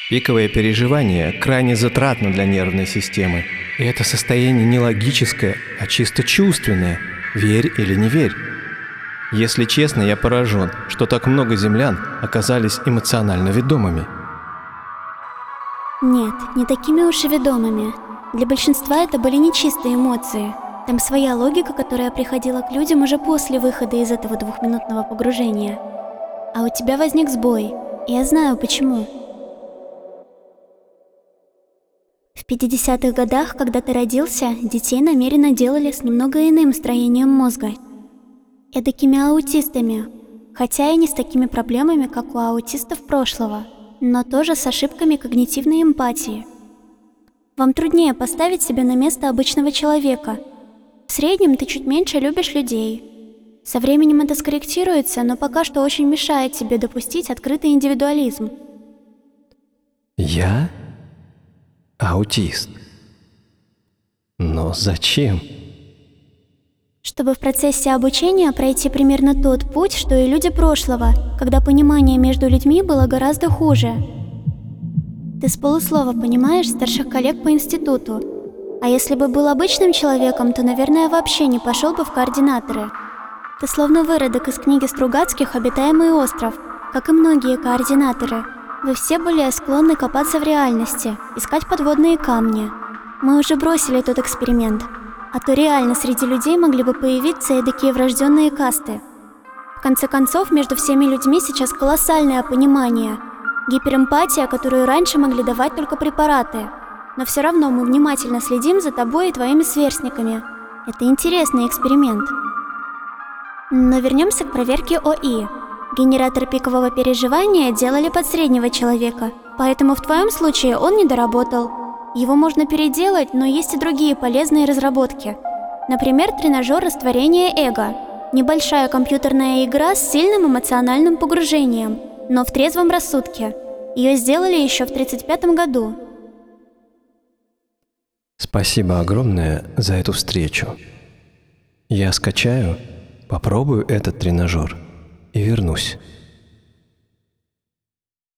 Пиковое переживание крайне затратно для нервной системы. И это состояние не логическое, а чисто чувственное. Верь или не верь. Если честно, я поражен, что так много землян оказались эмоционально ведомыми. Нет, не такими уж и ведомыми. Для большинства это были нечистые эмоции. Там своя логика, которая приходила к людям уже после выхода из этого двухминутного погружения. А у тебя возник сбой, и я знаю почему. В 50-х годах, когда ты родился, детей намеренно делали с немного иным строением мозга. Эдакими аутистами, хотя и не с такими проблемами, как у аутистов прошлого, но тоже с ошибками когнитивной эмпатии. Вам труднее поставить себя на место обычного человека. В среднем ты чуть меньше любишь людей. Со временем это скорректируется, но пока что очень мешает тебе допустить открытый индивидуализм. Я аутист. Но зачем? Чтобы в процессе обучения пройти примерно тот путь, что и люди прошлого, когда понимание между людьми было гораздо хуже. Ты с полуслова понимаешь старших коллег по институту. А если бы был обычным человеком, то, наверное, вообще не пошел бы в координаторы. Ты словно выродок из книги Стругацких «Обитаемый остров», как и многие координаторы. Вы все были склонны копаться в реальности, искать подводные камни. Мы уже бросили тот эксперимент. А то реально среди людей могли бы появиться и такие врожденные касты. В конце концов, между всеми людьми сейчас колоссальное понимание. Гиперэмпатия, которую раньше могли давать только препараты. Но все равно мы внимательно следим за тобой и твоими сверстниками. Это интересный эксперимент. Но вернемся к проверке ОИ. Генератор пикового переживания делали под среднего человека, поэтому в твоем случае он не доработал. Его можно переделать, но есть и другие полезные разработки. Например, тренажер растворения эго. Небольшая компьютерная игра с сильным эмоциональным погружением, но в трезвом рассудке. Ее сделали еще в 1935 году. Спасибо огромное за эту встречу. Я скачаю, попробую этот тренажер и вернусь.